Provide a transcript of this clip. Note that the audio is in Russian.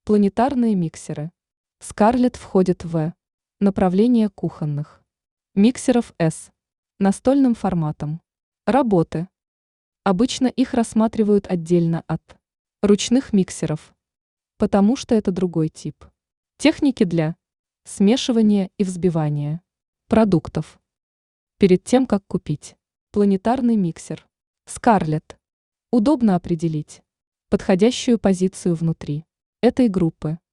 Планетарные миксеры. Скарлетт входит в направление кухонных миксеров S настольным форматом. Работы. Обычно их рассматривают отдельно от ручных миксеров, потому что это другой тип техники для смешивания и взбивания продуктов. Перед тем, как купить планетарный миксер Скарлетт, удобно определить подходящую позицию внутри этой группы.